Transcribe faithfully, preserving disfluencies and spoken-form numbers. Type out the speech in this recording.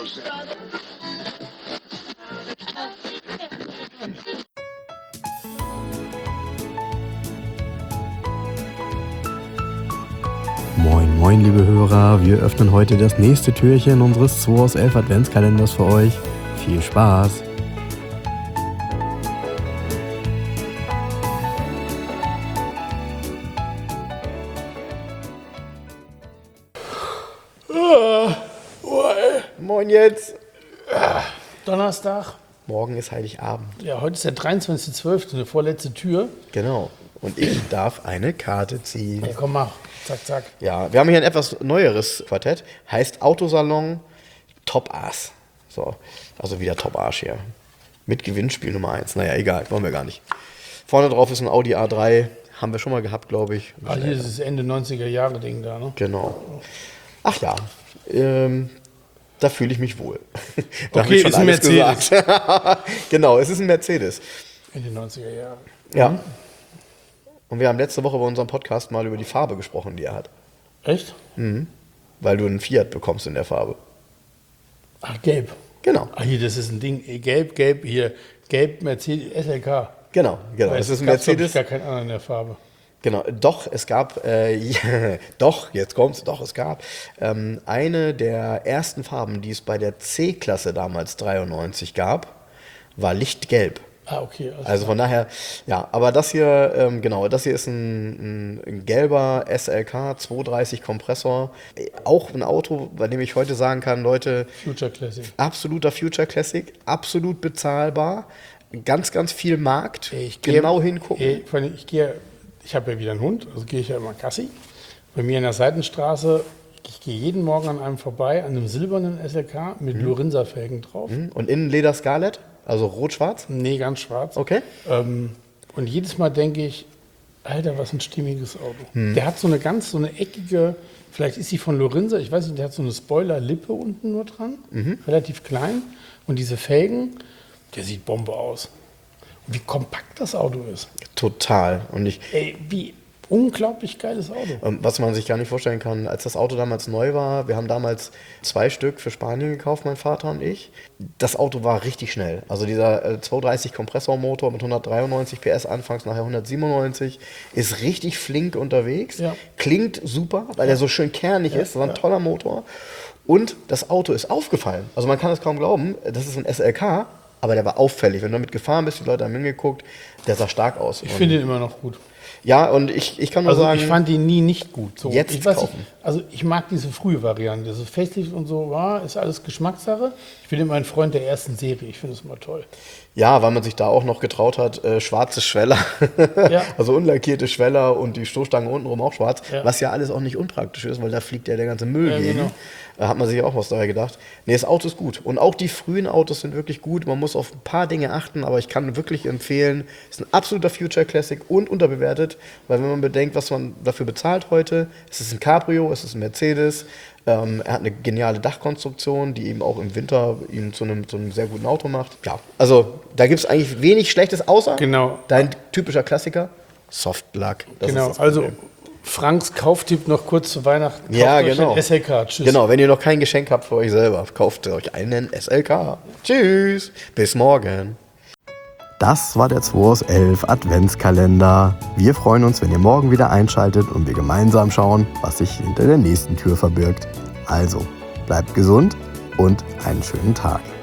Moin, moin, liebe Hörer. Wir öffnen heute das nächste Türchen unseres zwei aus elf Adventskalenders für euch. Viel Spaß! Moin jetzt. Donnerstag. Morgen ist Heiligabend. Ja, heute ist der dreiundzwanzigster zwölfte, eine vorletzte Tür. Genau. Und ich darf eine Karte ziehen. Ja, komm, mach. Zack, zack. Ja, wir haben hier ein etwas neueres Quartett. Heißt Autosalon Top Ass. So, also wieder Top Arsch hier. Mit Gewinnspiel Nummer eins. Naja, egal, wollen wir gar nicht. Vorne drauf ist ein Audi A drei. Haben wir schon mal gehabt, glaube ich. Ah, hier ist das Ende neunziger Jahre Ding da, ne? Genau. Ach ja, ähm, da fühle ich mich wohl. Da Okay, ist ein Mercedes. Genau, es ist ein Mercedes. Ende neunziger Jahre. Ja. Mhm. Und wir haben letzte Woche bei unserem Podcast mal über die Farbe gesprochen, die er hat. Echt? Mhm. Weil du einen Fiat bekommst in der Farbe. Ach, gelb. Genau. Ah, hier, das ist ein Ding. Gelb, gelb, hier. Gelb, Mercedes, S L K. Genau, genau. Weil Das ist ein gab, Mercedes. Ich, gar keinen anderen in der Farbe. Genau, doch, es gab, äh, doch, jetzt kommt's, doch, es gab ähm, eine der ersten Farben, die es bei der C-Klasse damals dreiundneunzig gab, war Lichtgelb. Ah, okay. Also von daher, ja, aber das hier, ähm, genau, das hier ist ein, ein, ein gelber S L K zweihundertdreißig Kompressor. Auch ein Auto, bei dem ich heute sagen kann, Leute, Future Classic. Absoluter Future Classic, absolut bezahlbar, ganz, ganz viel Markt, Ich genau gehe, hingucken. Ich, ich gehe, ich habe ja wieder einen Hund, also gehe ich ja immer Gassi. Bei mir in der Seitenstraße, ich gehe jeden Morgen an einem vorbei, an einem silbernen S L K mit mhm. Lorenza-Felgen drauf. Und innen Leder Scarlett? Also rot-schwarz? Nee, ganz schwarz. Okay. Ähm, und jedes Mal denke ich, Alter, was ein stimmiges Auto. Hm. Der hat so eine ganz, so eine eckige, vielleicht ist sie von Lorenza, ich weiß nicht, der hat so eine Spoiler-Lippe unten nur dran, mhm. relativ klein. Und diese Felgen, der sieht Bombe aus. Und wie kompakt das Auto ist. Total. Und ich, Ey, wie unglaublich geiles Auto. Was man sich gar nicht vorstellen kann, als das Auto damals neu war, wir haben damals zwei Stück für Spanien gekauft, mein Vater und ich. Das Auto war richtig schnell. Also dieser äh, zweihundertdreißig Kompressormotor mit hundertdreiundneunzig P S anfangs, nachher hundertsiebenundneunzig, ist richtig flink unterwegs. Ja. Klingt super, weil ja. er so schön kernig ja. ist. Das war ein ja. toller Motor. Und das Auto ist aufgefallen. Also man kann es kaum glauben, das ist ein S L K, aber der war auffällig. Wenn du damit gefahren bist, die Leute haben hingeguckt, der sah stark aus. Ich finde ihn immer noch gut. Ja, und ich, ich kann nur also sagen... ich fand ihn nie nicht gut. So, jetzt ich weiß kaufen. Nicht, also ich mag diese frühe Variante. Also Facelift und so, ja, ist alles Geschmackssache. Ich bin immer ein Freund der ersten Serie. Ich finde es immer toll. Ja, weil man sich da auch noch getraut hat, äh, schwarze Schweller, ja. also unlackierte Schweller und die Stoßstange untenrum auch schwarz, ja. was ja alles auch nicht unpraktisch ist, weil da fliegt ja der ganze Müll ja, gegen. Genau. Da hat man sich auch was dabei gedacht. Nee, das Auto ist gut. Und auch die frühen Autos sind wirklich gut. Man muss auf ein paar Dinge achten, aber ich kann wirklich empfehlen, es ist ein absoluter Future Classic und unterbewertet, weil wenn man bedenkt, was man dafür bezahlt heute, es ist ein Cabrio, es ist ein Mercedes, ähm, er hat eine geniale Dachkonstruktion, die eben auch im Winter ihn zu einem, zu einem sehr guten Auto macht. Ja, also da gibt es eigentlich wenig Schlechtes, außer genau. dein typischer Klassiker, Softlack. Genau, also Franks Kauftipp noch kurz zu Weihnachten. Kauft ja, euch genau. einen S L K. Tschüss. Genau, wenn ihr noch kein Geschenk habt für euch selber, kauft euch einen S L K. Tschüss, bis morgen. Das war der zwei aus elf Adventskalender. Wir freuen uns, wenn ihr morgen wieder einschaltet und wir gemeinsam schauen, was sich hinter der nächsten Tür verbirgt. Also, bleibt gesund und einen schönen Tag.